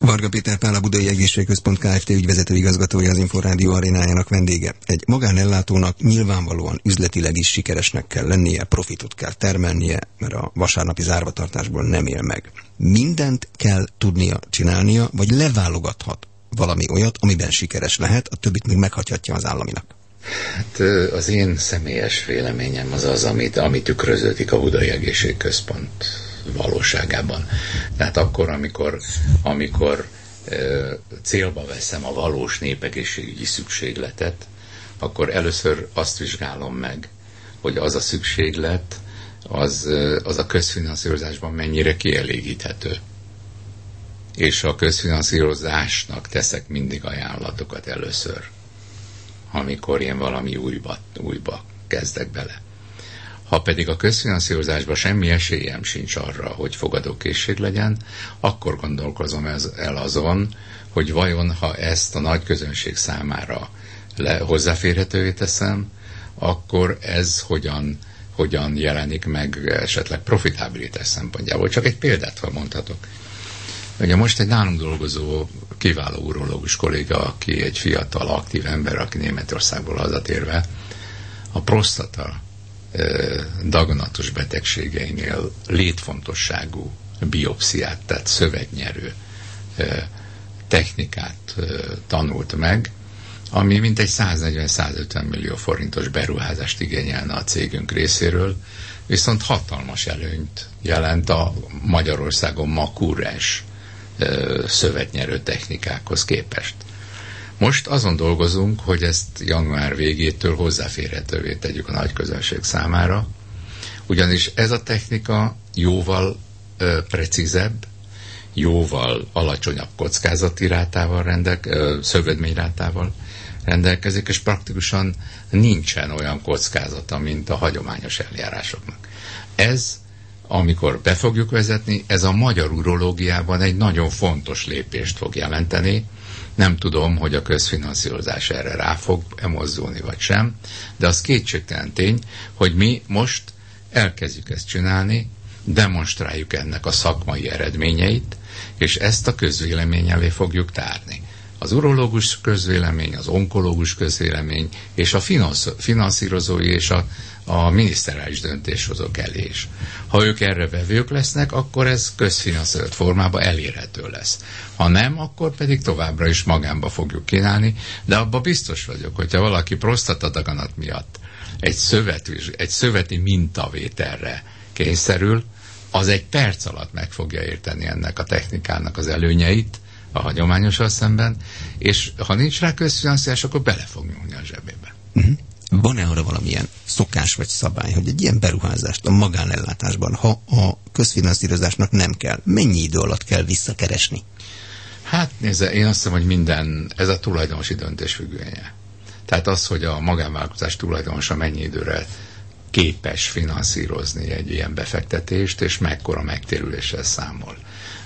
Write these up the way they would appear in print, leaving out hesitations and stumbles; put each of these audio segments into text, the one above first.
Varga Péter Pál, a Budai Egészségközpont Kft. Ügyvezető igazgatója, az Inforádió arénájának vendége. Egy magánellátónak nyilvánvalóan üzletileg is sikeresnek kell lennie, profitot kell termelnie, mert a vasárnapi zárvatartásból nem él meg. Mindent kell tudnia csinálnia, vagy leválogathat valami olyat, amiben sikeres lehet, a többit még meghagyhatja az államinak. Hát az én személyes véleményem az, ami tükröződik a Budai Egészségközpont valóságában. Tehát akkor, amikor célba veszem a valós népegészségügyi szükségletet, akkor először azt vizsgálom meg, hogy az a szükséglet, az a közfinanszírozásban mennyire kielégíthető. És a közfinanszírozásnak teszek mindig ajánlatokat először, amikor én valami újba kezdek bele. Ha pedig a közfinanszírozásban semmi esélyem sincs arra, hogy fogadókészség legyen, akkor gondolkozom el azon, hogy vajon, ha ezt a nagy közönség számára hozzáférhetővé teszem, akkor ez hogyan jelenik meg esetleg profitabilitás szempontjából. Csak egy példát, ha mondhatok. Ugye most egy nálunk dolgozó kiváló urológus kolléga, aki egy fiatal, aktív ember, aki Németországból hazatérve, a prostata daganatos betegségeinél létfontosságú biopsziát, tehát szövetnyerő technikát tanult meg, ami mintegy 140-150 millió forintos beruházást igényelne a cégünk részéről, viszont hatalmas előnyt jelent a Magyarországon ma kúrens szövetnyerő technikákhoz képest. Most azon dolgozunk, hogy ezt január végétől hozzáférhetővé tegyük a nagy közönség számára, ugyanis ez a technika jóval precízebb, jóval alacsonyabb kockázati rátával szövődményrátával rendelkezik, és praktikusan nincsen olyan kockázata, mint a hagyományos eljárásoknak. Ez, amikor be fogjuk vezetni, ez a magyar urológiában egy nagyon fontos lépést fog jelenteni. Nem tudom, hogy a közfinanszírozás erre rá fog mozdulni, vagy sem, de az kétségtelen tény, hogy mi most elkezdjük ezt csinálni, demonstráljuk ennek a szakmai eredményeit, és ezt a közvélemény elé fogjuk tárni. Az urológus közvélemény, az onkológus közvélemény, és a finanszírozói és a miniszterális döntéshozók elé is. Ha ők erre vevők lesznek, akkor ez közfinanszírozott formában elérhető lesz. Ha nem, akkor pedig továbbra is magánba fogjuk kínálni, de abban biztos vagyok, hogyha valaki prostatadaganat miatt egy szöveti mintavételre kényszerül, az egy perc alatt meg fogja érteni ennek a technikának az előnyeit a hagyományossal szemben, és ha nincs rá közfinanszírozás, akkor bele fog nyúlni a zsebébe. Van-e arra valamilyen szokás vagy szabály, hogy egy ilyen beruházást a magánellátásban, ha a közfinanszírozásnak nem kell, mennyi idő alatt kell visszakeresni? Hát nézze, én azt hiszem, hogy ez a tulajdonosi döntés függvénye. Tehát az, hogy a magánvállalkozás tulajdonosa mennyi időre képes finanszírozni egy ilyen befektetést, és mekkora megtérüléssel számol.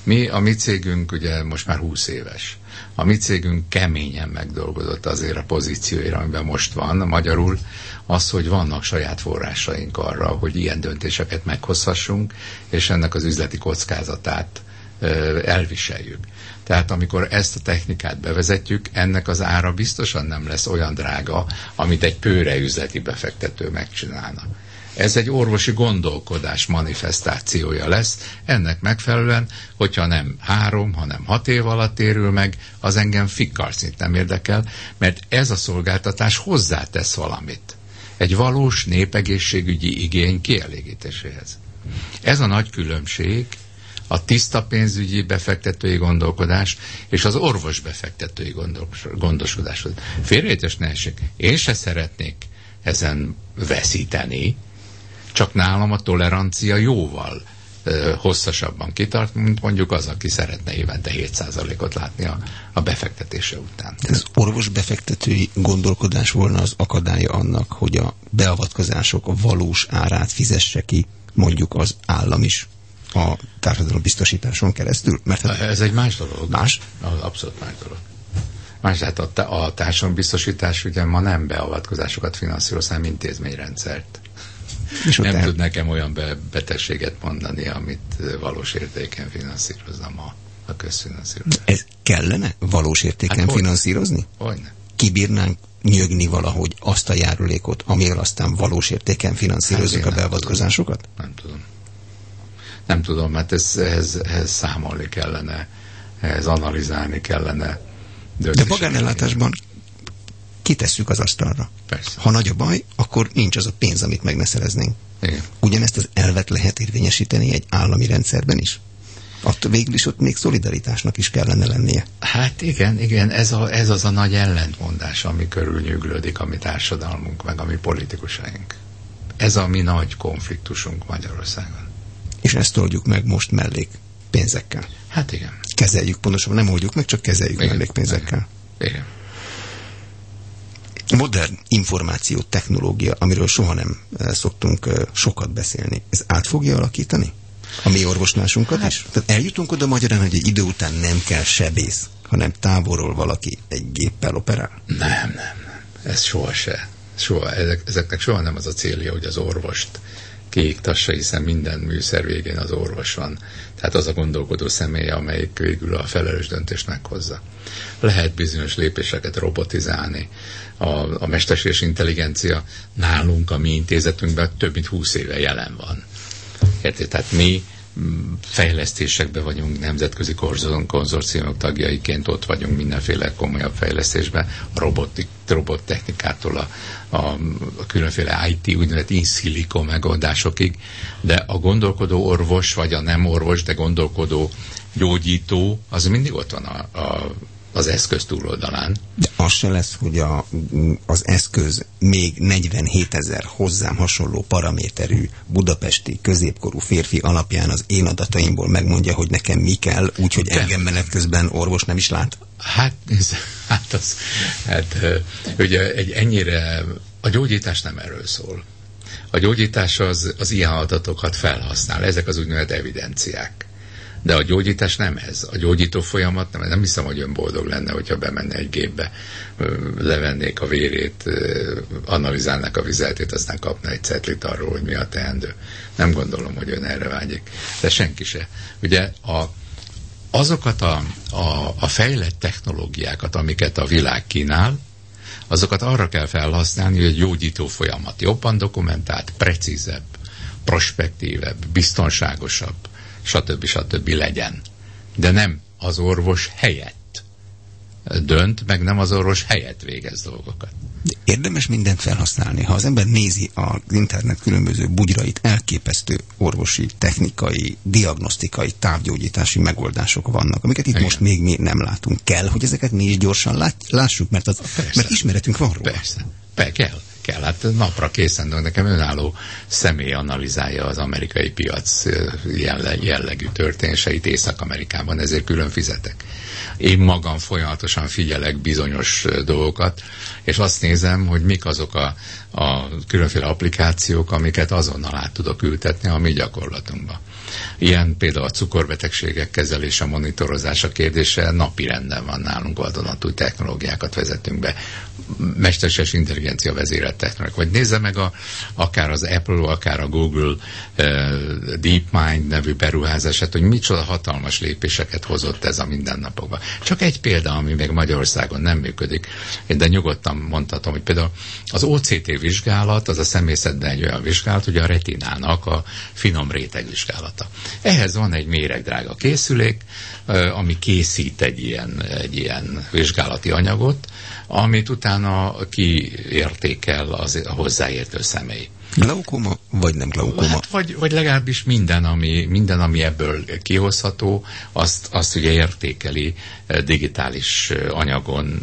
A mi cégünk ugye most már 20 éves. A mi cégünk keményen megdolgozott azért a pozícióira, amiben most van. Magyarul az, hogy vannak saját forrásaink arra, hogy ilyen döntéseket meghozhassunk, és ennek az üzleti kockázatát elviseljük. Tehát amikor ezt a technikát bevezetjük, ennek az ára biztosan nem lesz olyan drága, amit egy pőre üzleti befektető megcsinálna. Ez egy orvosi gondolkodás manifestációja lesz, ennek megfelelően, hogyha nem 3, hanem 6 év alatt térül meg, az engem fikkarcnit nem érdekel, mert ez a szolgáltatás hozzátesz valamit. Egy valós népegészségügyi igény kielégítéséhez. Ez a nagy különbség a tiszta pénzügyi befektetői gondolkodás és az orvos befektetői gondoskodás. Félreértés ne essék. Én se szeretnék ezen veszíteni, csak nálam a tolerancia jóval hosszasabban kitart, mint mondjuk az, aki szeretne évente 7%-ot látni a befektetése után. Ez orvos befektetői gondolkodás volna az akadálya annak, hogy a beavatkozások a valós árát fizesse ki mondjuk az állam is a társadalombiztosításon keresztül? Mert ez egy más dolog. Más? Abszolút más dolog. Más, hát a társadalombiztosítás ugye ma nem beavatkozásokat finanszíroz, hanem intézményrendszert. Nem tud nekem olyan betegséget mondani, amit valós értéken finanszírozza ma a közfinanszírozás. Ez kellene valós értéken finanszírozni? Hogyne. Kibírnánk nyögni valahogy azt a járulékot, amivel aztán valós értéken finanszírozzuk a beavatkozásokat? Nem tudom, mert ehhez számolni kellene, ehhez analizálni kellene. De magánellátásban kitesszük az asztalra. Persze. Ha nagy a baj, akkor nincs az a pénz, amit meg ne szereznénk. Igen. Ugyanezt az elvet lehet érvényesíteni egy állami rendszerben is? Attól végül is ott még szolidaritásnak is kellene lennie. Hát igen, ez az a nagy ellentmondás, ami körülnyűglődik a mi társadalmunk, meg a mi politikusaink. Ez a mi nagy konfliktusunk Magyarországon. És ezt oldjuk meg most mellék pénzekkel. Hát igen. Kezeljük, pontosabban nem oldjuk meg, csak kezeljük mellék pénzekkel. Igen. Modern információ technológia, amiről soha nem szoktunk sokat beszélni, ez át fogja alakítani a mi orvoslásunkat is? Tehát eljutunk oda magyarán, hogy egy idő után nem kell sebész, hanem távolról valaki egy géppel operál? Nem. Ez soha. Ezeknek soha nem az a célja, hogy az orvost kiiktassa, hiszen minden műszer végén az orvos van. Tehát az a gondolkodó személy, amelyik végül a felelős döntést meghozza. Lehet bizonyos lépéseket robotizálni. A mesterséges intelligencia nálunk, a mi intézetünkben több mint 20 éve jelen van. Érted? Tehát mi fejlesztésekben vagyunk, nemzetközi konzorciumok tagjaiként ott vagyunk mindenféle komolyabb fejlesztésben, a robottechnikától a különféle IT, úgynevezett in silico megoldásokig, de a gondolkodó orvos, vagy a nem orvos, de gondolkodó gyógyító, az mindig ott van az eszköz túloldalán. De az se lesz, hogy az eszköz még 47 000 hozzám hasonló paraméterű budapesti középkorú férfi alapján az én adataimból megmondja, hogy nekem mi kell, úgyhogy engem menet közben orvos nem is lát? Ugye ennyire a gyógyítás nem erről szól. A gyógyítás az ilyen adatokat felhasznál, ezek az úgynevezett evidenciák. De a gyógyítás nem ez. A gyógyító folyamat nem hiszem, hogy ön boldog lenne, hogyha bemenne egy gépbe, levennék a vérét, analizálnák a vizeletét, aztán kapna egy cetlit arról, hogy mi a teendő. Nem gondolom, hogy ön erre vágyik. De senki se. Ugye azokat a fejlett technológiákat, amiket a világ kínál, azokat arra kell felhasználni, hogy egy gyógyító folyamat jobban dokumentált, precízebb, prospektívebb, biztonságosabb, stb. Legyen. De nem az orvos helyett dönt, meg nem az orvos helyett végez dolgokat. De érdemes mindent felhasználni. Ha az ember nézi az internet különböző bugyrait, elképesztő orvosi, technikai, diagnosztikai, távgyógyítási megoldások vannak, amiket itt most még mi nem látunk. Kell, hogy ezeket mi is gyorsan lássuk, mert ismeretünk van róla. Persze. Kell. Hát napra készen, nekem önálló személy analizálja az amerikai piac jellegű történéseit Észak-Amerikában, ezért külön fizetek. Én magam folyamatosan figyelek bizonyos dolgokat, és azt nézem, hogy mik azok a különféle applikációk, amiket azonnal át tudok ültetni a mi gyakorlatunkba. Ilyen például a cukorbetegségek kezelése, monitorozása kérdése napirenden van nálunk, vadonatúj technológiákat vezetünk be. Mesterséges intelligencia vezérelt technológiák. Vagy nézze meg akár az Apple, akár a Google DeepMind nevű beruházását, hogy micsoda hatalmas lépéseket hozott ez a mindennapokban. Csak egy példa, ami még Magyarországon nem működik, de nyugodtan mondhatom, hogy például az OCT vizsgálat, az a szemészetben egy olyan vizsgálat, ugye a retinának a finom rétegvizsgálata. Ehhez van egy méregdrága készülék, ami készít egy ilyen vizsgálati anyagot, amit utána kiértékel a hozzáértő személy. Glaukóma, vagy nem glaukóma? Hát, vagy legalábbis minden, ami ebből kihozható, azt ugye értékeli digitális anyagon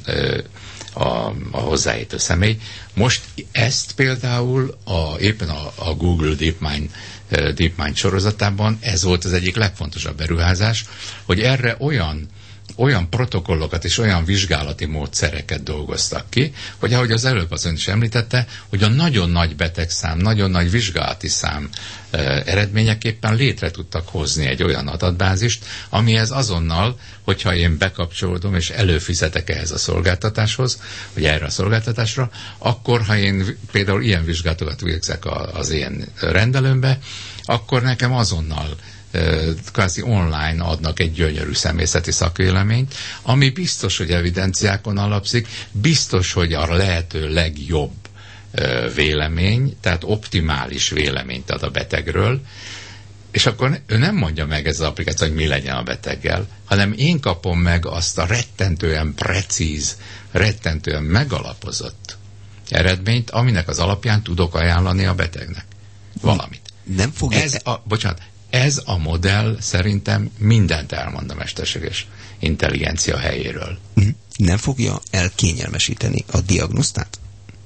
a hozzáértő személy. Most ezt például éppen a Google DeepMind sorozatában ez volt az egyik legfontosabb beruházás, hogy erre olyan protokollokat és olyan vizsgálati módszereket dolgoztak ki, hogy ahogy az előbb az ön is említette, hogy a nagyon nagy betegszám, nagyon nagy vizsgálati szám eredményeképpen létre tudtak hozni egy olyan adatbázist, amihez azonnal, hogyha én bekapcsolódom és előfizetek ehhez a szolgáltatáshoz, vagy erre a szolgáltatásra, akkor ha én például ilyen vizsgálatokat végzek az én rendelőmbe, akkor nekem azonnal kvázi online adnak egy gyönyörű személyzeti szakvéleményt, ami biztos, hogy evidenciákon alapszik, biztos, hogy a lehető legjobb vélemény, tehát optimális véleményt ad a betegről, és akkor ő nem mondja meg ez az applikáció, hogy mi legyen a beteggel, hanem én kapom meg azt a rettentően precíz, rettentően megalapozott eredményt, aminek az alapján tudok ajánlani a betegnek valamit. Nem fogja... Ez a modell szerintem mindent elmond a mesterséges intelligencia helyéről. Nem fogja elkényelmesíteni a diagnosztát?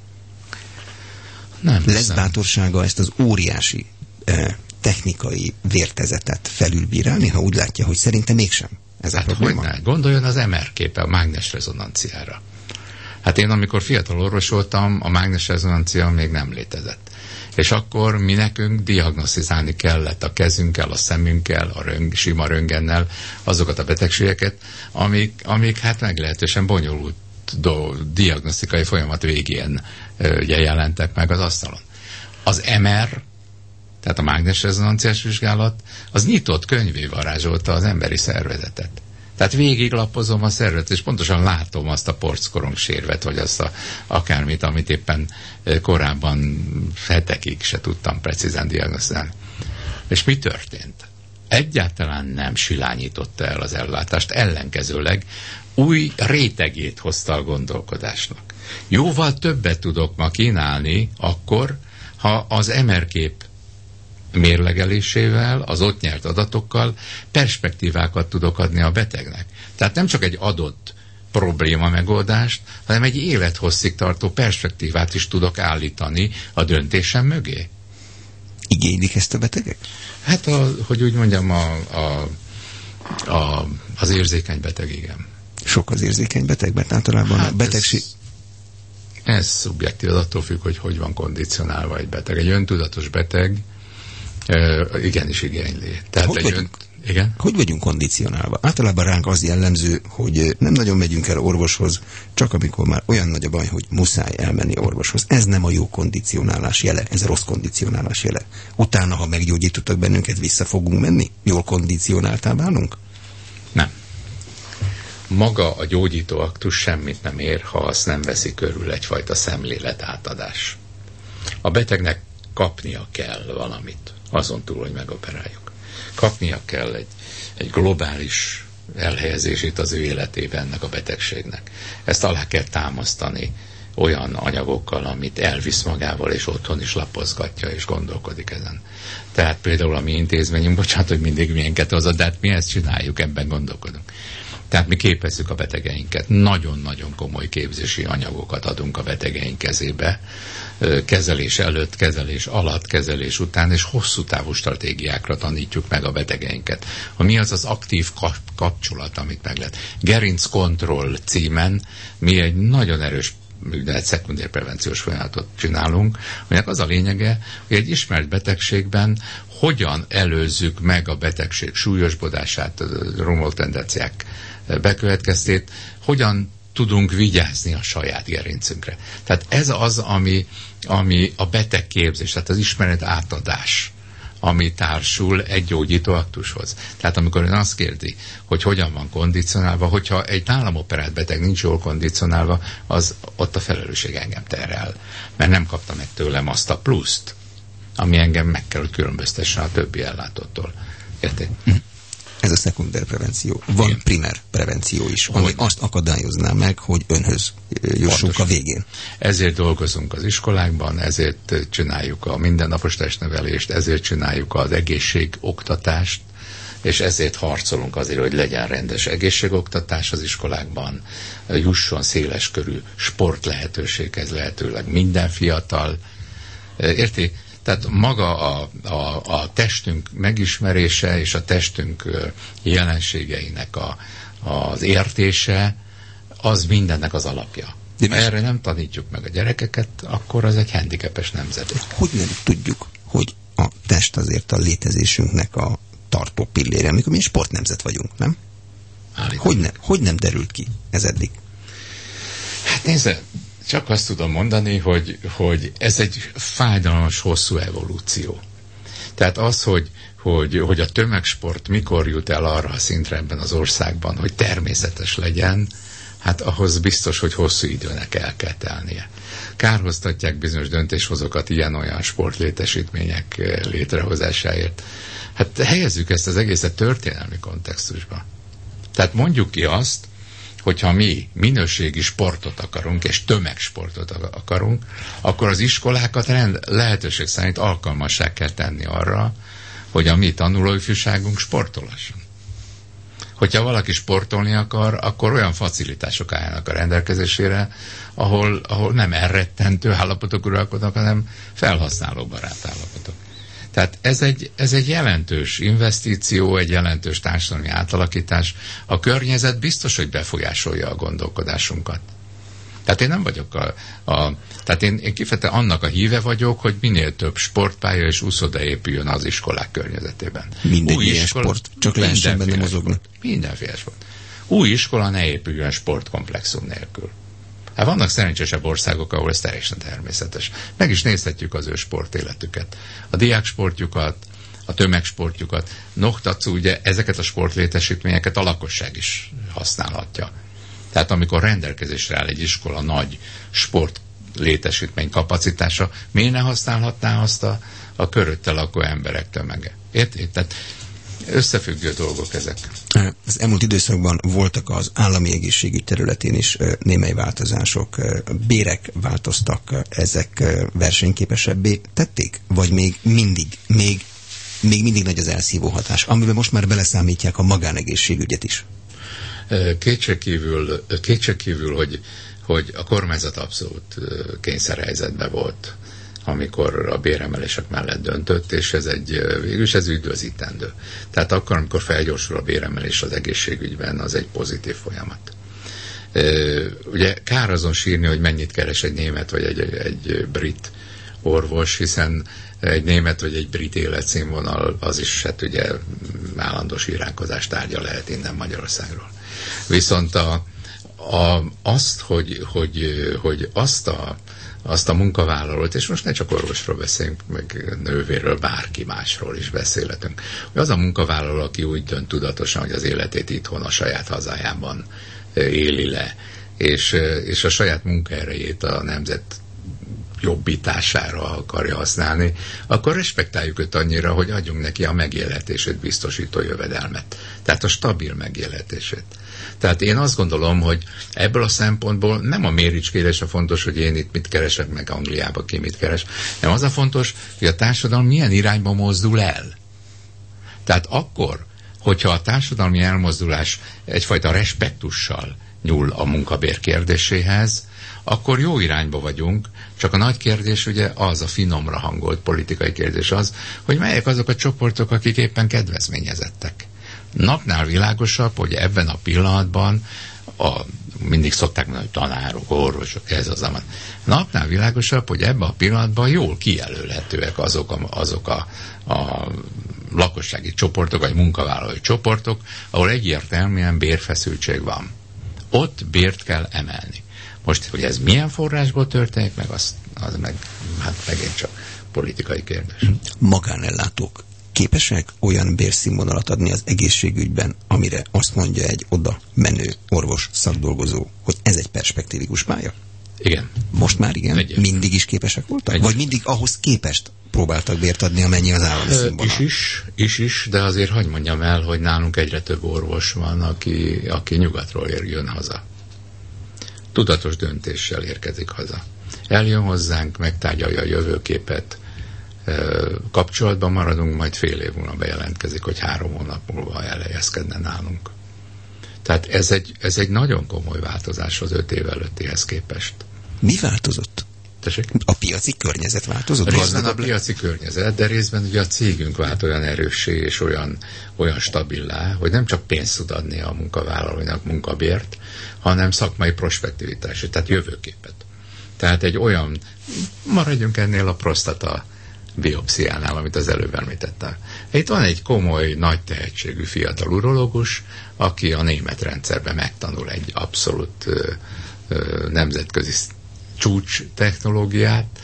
Nem. Lesz bátorsága ezt az óriási technikai vértezetet felülbírálni, ha úgy látja, hogy szerintem mégsem ez a probléma? Hogyne? Gondoljon az MR képe, a mágnesrezonanciára. Hát én, amikor fiatal orvos voltam, a mágnesrezonancia még nem létezett. És akkor mi nekünk diagnosztizálni kellett a kezünkkel, a szemünkkel, a sima röntgennel azokat a betegségeket, amik hát meglehetősen bonyolult diagnosztikai folyamat végén jelentek meg az asztalon. Az MR, tehát a mágnesrezonanciás vizsgálat, az nyitott könyvé varázsolta az emberi szervezetet. Tehát végiglapozom a szervezetet, és pontosan látom azt a porckorong-sérvet, vagy azt akármit, amit éppen korábban hetekig se tudtam precízen diagnosztizálni. És mi történt? Egyáltalán nem silányította el az ellátást, ellenkezőleg új rétegét hozta a gondolkodásnak. Jóval többet tudok ma kínálni akkor, ha az MR-kép mérlegelésével, az ott nyert adatokkal perspektívákat tudok adni a betegnek. Tehát nem csak egy adott probléma megoldást, hanem egy élethosszig tartó perspektívát is tudok állítani a döntésem mögé. Igénylik ezt a betegek? Hát, hogy úgy mondjam, az érzékeny beteg, igen. Sok az érzékeny beteg, mert általában a betegség... Ez szubjektív, az attól függ, hogy van kondicionálva egy beteg. Egy öntudatos beteg igenis igényli. Tehát igen? Hogy vagyunk kondicionálva? Általában ránk az jellemző, hogy nem nagyon megyünk el orvoshoz, csak amikor már olyan nagy a baj, hogy muszáj elmenni orvoshoz. Ez nem a jó kondicionálás jele, ez a rossz kondicionálás jele. Utána, ha meggyógyítottak bennünket, vissza fogunk menni? Jól kondicionáltá válunk? Nem. Maga a gyógyító aktus semmit nem ér, ha azt nem veszi körül egyfajta szemlélet átadás. A betegnek kapnia kell valamit, azon túl, hogy megoperáljuk. Kapnia kell egy globális elhelyezését az ő életében ennek a betegségnek. Ezt alá kell támasztani olyan anyagokkal, amit elvisz magával, és otthon is lapozgatja, és gondolkodik ezen. Tehát például a mi intézményünk, bocsánat, hogy mindig milyenket hozott, de hát mi ezt csináljuk, ebben gondolkodunk. Tehát mi képezzük a betegeinket, nagyon-nagyon komoly képzési anyagokat adunk a betegeink kezébe, kezelés előtt, kezelés alatt, kezelés után, és hosszú távú stratégiákra tanítjuk meg a betegeinket. Mi az az aktív kapcsolat, amit meg lehet. Gerinc Control címen mi egy nagyon erős szekundér prevenciós folyamatot csinálunk, aminek az a lényege, hogy egy ismert betegségben hogyan előzzük meg a betegség súlyosbodását, romló tendenciák bekövetkeztét, hogyan tudunk vigyázni a saját gerincünkre. Tehát ez az, ami a betegképzés, tehát az ismeret átadás, ami társul egy gyógyító aktushoz. Tehát amikor ön azt kérdi, hogy hogyan van kondicionálva, hogyha egy nálam operált beteg nincs jól kondicionálva, az ott a felelősség engem terhel. Mert nem kapta meg tőlem azt a pluszt, ami engem meg kell, hogy különböztessen a többi ellátottól. Érted? Ez a szekunder prevenció. Van igen. Primer prevenció is, ami azt akadályozná meg, hogy önhöz jussunk a végén. Ezért dolgozunk az iskolákban, ezért csináljuk a mindennapos testnevelést, ezért csináljuk az egészségoktatást, és ezért harcolunk azért, hogy legyen rendes egészségoktatás az iskolákban, jusson széles körű sport lehetőséghez lehetőleg minden fiatal. Érti? Tehát maga a testünk megismerése és a testünk jelenségeinek az értése, az mindennek az alapja. De erre nem tanítjuk meg a gyerekeket, akkor az egy handicapes nemzedék. Hogy nem tudjuk, hogy a test azért a létezésünknek a tartó pillére, amikor mi sportnemzet vagyunk, nem? Hogy nem derült ki ez eddig? Hát nézze, csak azt tudom mondani, hogy ez egy fájdalmas, hosszú evolúció. Tehát az, hogy a tömegsport mikor jut el arra a szintre ebben az országban, hogy természetes legyen, hát ahhoz biztos, hogy hosszú időnek el kell telnie. Kárhoztatják bizonyos döntéshozókat ilyen-olyan sportlétesítmények létrehozásáért. Hát helyezzük ezt az egészet történelmi kontextusba. Tehát mondjuk ki azt, hogyha mi minőségi sportot akarunk, és tömegsportot akarunk, akkor az iskolákat lehetőség szerint alkalmassá kell tenni arra, hogy a mi tanulóifjúságunk sportolasson. Hogyha valaki sportolni akar, akkor olyan facilitások állnak a rendelkezésére, ahol nem elrettentő állapotok uralkodnak, hanem felhasználóbarát állapotok. Tehát ez egy jelentős investíció, egy jelentős társadalmi átalakítás. A környezet biztos, hogy befolyásolja a gondolkodásunkat. Tehát én nem vagyok tehát én kifejezetten annak a híve vagyok, hogy minél több sportpálya és úszoda épüljön az iskolák környezetében. Mindegy ilyen sport, csak lehessen benne mozogni. Mindenféle sport. Új iskola ne épüljön sportkomplexum nélkül. Hát vannak szerencsésebb országok, ahol ez teljesen természetes. Meg is nézhetjük az ő sportéletüket. A diáksportjukat, a tömegsportjukat. Noktatszó, ugye ezeket a sportlétesítményeket a lakosság is használhatja. Tehát amikor rendelkezésre áll egy iskola nagy sportlétesítmény kapacitása, miért ne használhatná azt a körötte lakó emberek tömege? Érted? Tehát összefüggő dolgok ezek. Az elmúlt időszakban voltak az állami egészségügy területén is némely változások. Bérek változtak, ezek versenyképesebbé tették? Vagy még mindig nagy az elszívó hatás, amiben most már beleszámítják a magánegészségügyet is? Kétségkívül, hogy a kormányzat abszolút kényszerhelyzetben volt, amikor a béremelések mellett döntött, és végülis ez üdvözítendő. Tehát akkor, amikor felgyorsul a béremelés az egészségügyben, az egy pozitív folyamat. Ugye kár azon sírni, hogy mennyit keres egy német vagy egy brit orvos, hiszen egy német vagy egy brit életszínvonal az is hát ugye állandó síránkozás tárgya lehet innen Magyarországról. Viszont azt, hogy azt a munkavállalót, és most ne csak orvosról beszélünk, meg nővéről, bárki másról is beszélhetünk, hogy az a munkavállaló, aki úgy dönt tudatosan, hogy az életét itthon a saját hazájában éli le, és a saját munkaerejét a nemzet jobbítására akarja használni, akkor respektáljuk őt annyira, hogy adjunk neki a megélhetését biztosító jövedelmet. Tehát a stabil megélhetését. Tehát én azt gondolom, hogy ebből a szempontból nem a méricskélés a fontos, hogy én itt mit keresek, meg Angliába ki mit keres, hanem az a fontos, hogy a társadalom milyen irányba mozdul el. Tehát akkor, hogyha a társadalmi elmozdulás egyfajta respektussal nyúl a munkabér kérdéséhez, akkor jó irányba vagyunk, csak a nagy kérdés ugye az, a finomra hangolt politikai kérdés az, hogy melyek azok a csoportok, akik éppen kedvezményezettek. Napnál világosabb, hogy ebben a pillanatban mindig szokták mondani, hogy tanárok, orvosok, ez az amat. Napnál világosabb, hogy ebben a pillanatban jól kijelölhetőek azok a lakossági csoportok, vagy munkavállalói csoportok, ahol egyértelműen bérfeszültség van. Ott bért kell emelni. Most, hogy ez milyen forrásból történik, meg az meg, hát megint csak politikai kérdés. Magánellátók képesek olyan bérszínvonalat adni az egészségügyben, amire azt mondja egy oda menő orvos szakdolgozó, hogy ez egy perspektívikus pálya? Igen. Most már igen? Egyébként. Mindig is képesek voltak? Egyébként. Vagy mindig ahhoz képest próbáltak bért adni, amennyi az állami színvonal? Is, de azért hadd mondjam el, hogy nálunk egyre több orvos van, aki nyugatról jön haza. Tudatos döntéssel érkezik haza. Eljön hozzánk, megtárgyalja a jövőképet, kapcsolatban maradunk, majd fél év múlva bejelentkezik, hogy 3 hónap múlva elhelyezkedne nálunk. Tehát ez egy nagyon komoly változás az 5 év előttihez képest. Mi változott? Tessék? A piaci környezet változott? Részben a piaci környezet, de részben ugye a cégünk vált olyan erőssé és olyan stabilá, hogy nem csak pénzt tud adni a munkavállalóinak munkabért, hanem szakmai prospektivitást, tehát jövőképet. Tehát egy olyan, maradjunk ennél a prostata biopsziánál, amit az előbb említettem. Itt van egy komoly, nagy tehetségű fiatal urológus, aki a német rendszerben megtanul egy abszolút nemzetközi csúcs technológiát,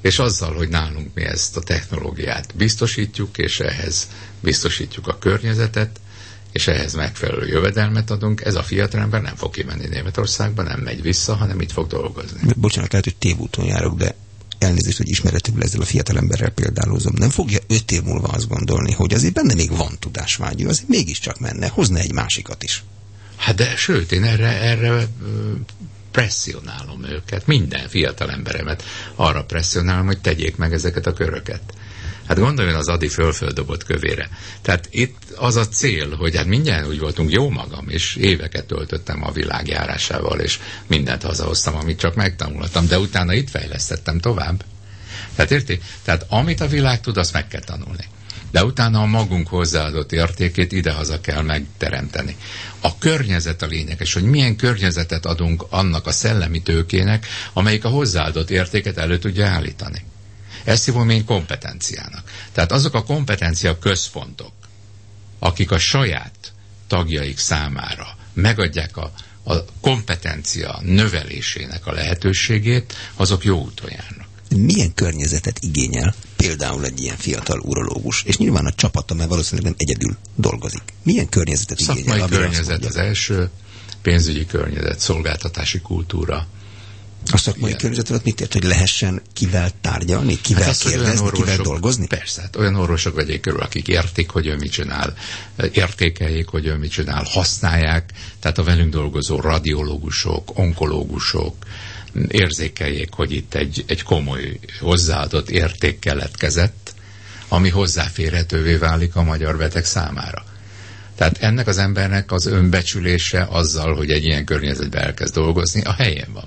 És azzal, hogy nálunk mi ezt a technológiát biztosítjuk, és ehhez biztosítjuk a környezetet, és ehhez megfelelő jövedelmet adunk, ez a fiatalember nem fog kimenni Németországba, nem megy vissza, hanem itt fog dolgozni. Bocsánat, lehet, hogy tévúton járok, de elnézést, hogy ismeretéből ezzel a fiatalemberrel példálózom. Nem fogja 5 év múlva azt gondolni, hogy azért benne még van tudásvágyú, azért mégiscsak menne, hozna egy másikat is. Hát de sőt, én erre presszionálom őket, minden fiatalemberemet arra presszionálom, hogy tegyék meg ezeket a köröket. Hát gondoljon az Adi fölföldobott kövére. Tehát itt az a cél, hogy hát mindjárt úgy voltunk, jó magam, és éveket töltöttem a világ járásával, és mindent hazahoztam, amit csak megtanultam, de utána itt fejlesztettem tovább. Tehát érti? Tehát amit a világ tud, azt meg kell tanulni. De utána a magunk hozzáadott értékét idehaza kell megteremteni. A környezet a lényeges, hogy milyen környezetet adunk annak a szellemi tőkének, amelyik a hozzáadott értéket elő tudja állítani. Ezt hívom én kompetenciának. Tehát azok a kompetencia központok, akik a saját tagjaik számára megadják a kompetencia növelésének a lehetőségét, azok jó úton járnak. Milyen környezetet igényel például egy ilyen fiatal urológus? És nyilván a csapata, mert valószínűleg nem egyedül dolgozik. Milyen környezetet igényel? Szakmai környezet az első, pénzügyi környezet, szolgáltatási kultúra. A szakmai környezet alatt mit ért, hogy lehessen kivel tárgyalni, kivel kérdezni, kivel dolgozni? Persze, hát olyan orvosok vegyék körül, akik értik, hogy ő mit csinál, értékeljék, hogy ő mit csinál, használják, tehát a velünk dolgozó radiológusok, onkológusok érzékeljék, hogy itt egy komoly hozzáadott érték keletkezett, ami hozzáférhetővé válik a magyar beteg számára. Tehát ennek az embernek az önbecsülése azzal, hogy egy ilyen környezetben elkezd dolgozni, a helyén van.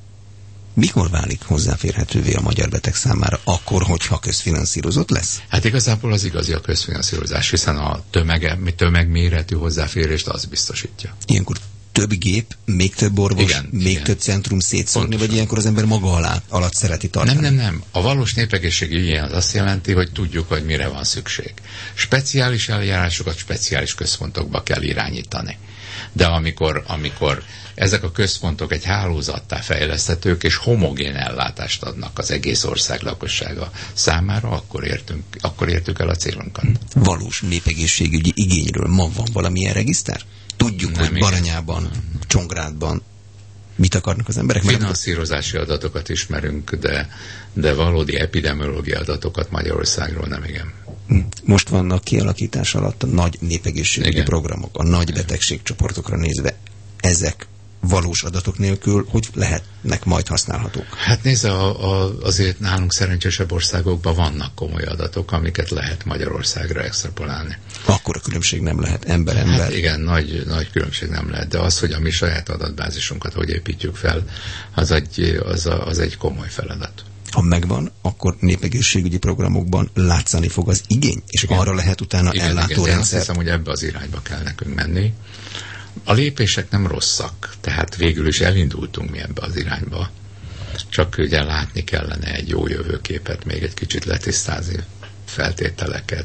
Mikor válik hozzáférhetővé a magyar beteg számára? Akkor, hogyha közfinanszírozott lesz? Hát igazából az igazi a közfinanszírozás, hiszen a tömegméretű hozzáférést az biztosítja. Ilyenkor több gép, még több orvos, igen. Több centrum szétszórni, vagy ilyenkor az ember maga alatt szereti tartani? Nem. A valós népegészségügyi ilyen az azt jelenti, hogy tudjuk, hogy mire van szükség. Speciális eljárásokat speciális központokba kell irányítani. De amikor ezek a központok egy hálózattá fejleszthetők, és homogén ellátást adnak az egész ország lakossága számára, akkor értük el a célunkat. Valós népegészségügyi igényről ma van valamilyen regiszter? Tudjuk, nem, hogy Baranyában, Csongrádban mit akarnak az emberek? Finanszírozási adatokat ismerünk, de valódi epidemiológiai adatokat Magyarországról nem, igen. Most vannak kialakítás alatt a nagy népegészségügyi programok, a nagy betegségcsoportokra nézve. Ezek valós adatok nélkül hogy lehetnek majd használhatók? Hát nézze, azért nálunk szerencsésebb országokban vannak komoly adatok, amiket lehet Magyarországra extrapolálni. Akkor a különbség nem lehet, ember. Hát igen, nagy különbség nem lehet, de az, hogy a mi saját adatbázisunkat hogy építjük fel, az egy komoly feladat. Ha megvan, akkor népegészségügyi programokban látszani fog az igény, és igen, arra lehet utána ellátórendszer. Én azt hiszem, hogy ebbe az irányba kell nekünk menni. A lépések nem rosszak, tehát végül is elindultunk mi ebbe az irányba. Csak ugye látni kellene egy jó jövőképet, még egy kicsit letisztázni feltételeket,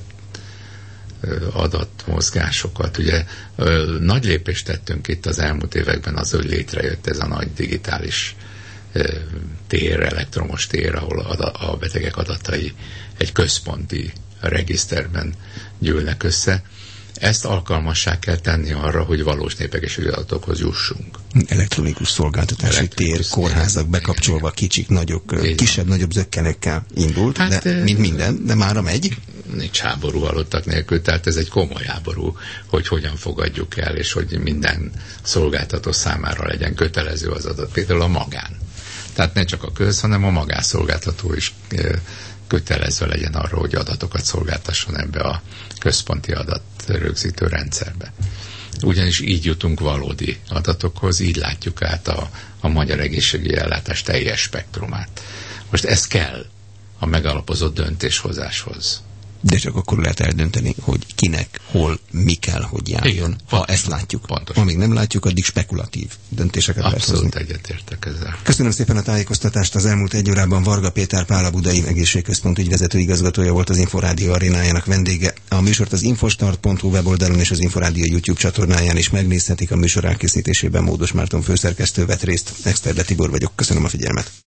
adatmozgásokat. Ugye nagy lépést tettünk itt az elmúlt években az, hogy létrejött ez a nagy digitális tér, elektromos tér, ahol a betegek adatai egy központi regiszterben gyűlnek össze. Ezt alkalmassá kell tenni arra, hogy valós népegészségügyi adatokhoz jussunk. Elektronikus szolgáltatási tér, kórházak bekapcsolva, kicsik, nagyok, kisebb-nagyobb zökkenekkel indult, hát, de mint minden, de mára megy. Nincs háború halottak nélkül, tehát ez egy komoly háború, hogy hogyan fogadjuk el, és hogy minden szolgáltató számára legyen kötelező az adat, például a magán. Tehát ne csak a köz, hanem a magánszolgáltató is kötelező legyen arra, hogy adatokat szolgáltasson ebbe a központi adatrögzítő rendszerbe. Ugyanis így jutunk valódi adatokhoz, így látjuk át a magyar egészségügyi ellátás teljes spektrumát. Most ez kell a megalapozott döntéshozáshoz. De csak akkor lehet eldönteni, hogy kinek, hol, mi kell, hogy járjon, igen, ha ezt látjuk. Pontosan. Amíg nem látjuk, addig spekulatív döntéseket lehet hozni. Abszolút egyetértek ezzel. Köszönöm szépen a tájékoztatást. Az elmúlt egy órában Varga Péter Pál, a Budai Egészségközpont ügyvezető igazgatója volt az Inforádió arénájának vendége. A műsort az infostart.hu weboldalon és az Inforádió YouTube csatornáján is megnézhetik. A műsor elkészítésében Módos Márton főszerkesztő vett részt. Exterde Tibor vagyok. Köszönöm a figyelmet.